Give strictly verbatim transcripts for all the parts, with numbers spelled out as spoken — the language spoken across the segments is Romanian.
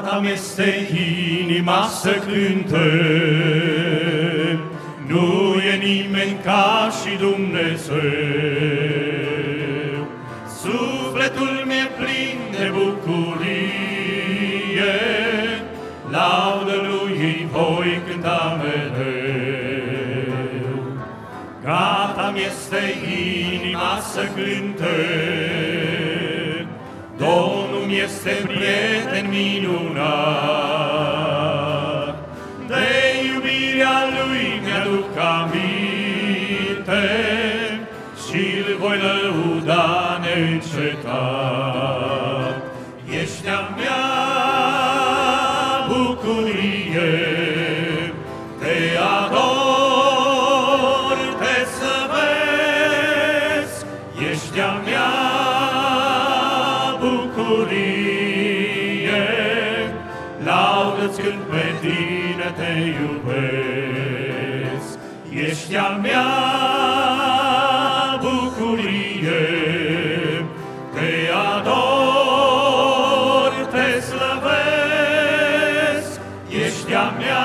Gata-mi este inima să cântă, nu e nimeni ca și Dumnezeu. Sufletul mi-e plin de bucurie, laudă Lui îi voi cânta mereu. Gata-mi este inima să cântă, Domnul mi este prieten minunat, de iubirea Lui mi-aduc aminte și-L voi lăuda neîncetat. Ești a mea bucurie, te ador, te slăvesc, ești a mea bucurie, laudă-ți când pe tine te iubesc. Ești a mea bucurie, te ador, te slăvesc, ești a mea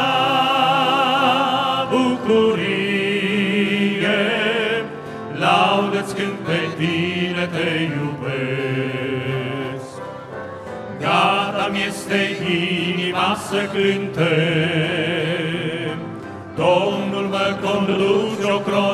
bucurie, laudă-ți când pe tine te iubesc. Gata-mi este inima să cântăm, Domnul mă conduce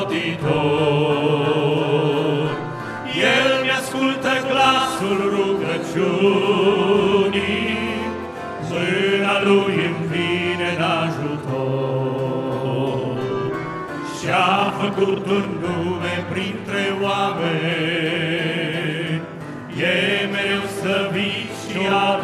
ocrotitor. El mi-ascultă glasul rugăciunii, mâna Lui îmi vine în ajutor. Și-a făcut un nume printre oameni, e mereu slăvit și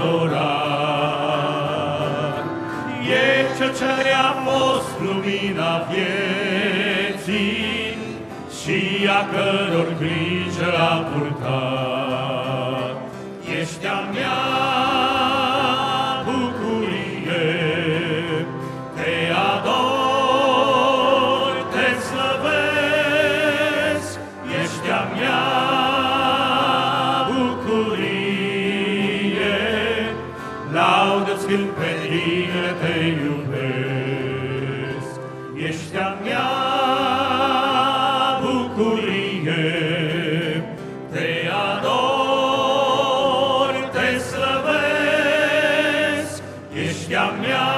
adorat. E Cel ce a fost lumina vieții și a căror grijă a purtat. Ești a mea bucurie, te ador, te slăvesc, ești a mea bucurie, laudă-ți când pe tine te iubesc. Ești a mea bucurie, te ador, te slăvesc, ești a mea